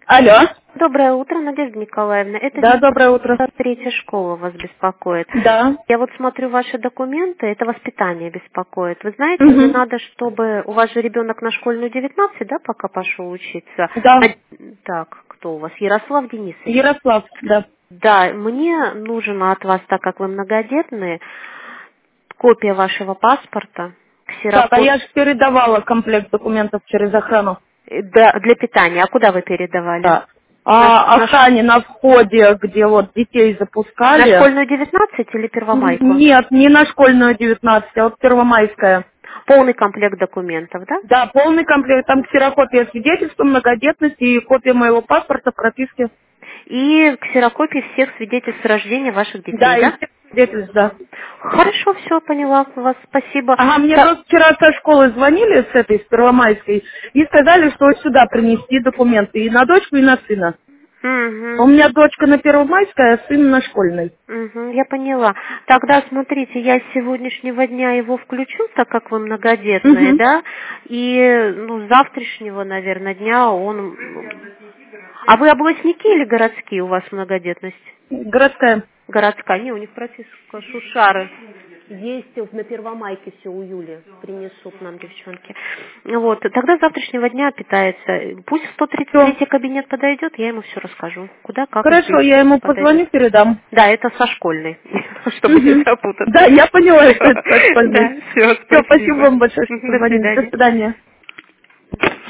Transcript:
Алло. Доброе утро, Надежда Николаевна. Это Да, доброе утро. третья школа вас беспокоит. Да. Я вот смотрю ваши документы, это воспитание беспокоит. Вы знаете, мне Угу. надо, чтобы... У вас же ребенок на школьную 19, да, пока пошел учиться? Да. Так, кто у вас? Ярослав Денисович? Ярослав, да. Да, мне нужно от вас, так как вы многодетные, копия вашего паспорта, Так, а ксерокопия я же передавала комплект документов через охрану. для питания. А куда вы передавали? Да. На, А на ш- охране на входе, где вот детей на запускали. школьную 19 или Первомайку? Нет, не на школьную 19, а вот Первомайская. Полный комплект документов, да? Да, полный комплект. Там ксерокопия свидетельства, многодетности и копия моего паспорта, прописки. И ксерокопии всех свидетельств рождения ваших Да, детей, и да? все свидетельства, да. Хорошо, все, поняла вас, спасибо. Ага, мне просто вчера со школы звонили, с этой, с Первомайской, и сказали, что вот сюда принести документы и на дочку, и на сына. У Угу. меня дочка на Первомайской, а сын на школьной. Угу, я поняла. Тогда смотрите, я с сегодняшнего дня его включу, так как вы многодетные, Угу. да, и с завтрашнего, наверное, дня он... А вы областники или городские у вас многодетность? Городская. Городская. Не, у них прописка Шушары. Есть на Первомайке все у Юли. Принесут нам девчонки. Вот. Тогда с завтрашнего дня питается. Пусть в Все. 133 кабинет подойдет, я ему все расскажу. Куда, как, Хорошо, где я ему подойдет. позвоню, передам. Да, это со школьной, чтобы не Угу. Да, запутаться. я поняла, Все. что это со школьной. Да, все, Все, спасибо спасибо. вам большое, что До позвонили. До свидания. свидания.